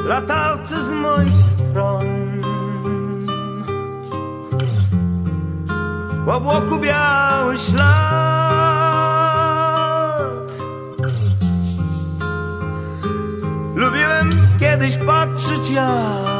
latawcy z moich stron. W obłoku biały ślad. Lubiłem kiedyś patrzeć jak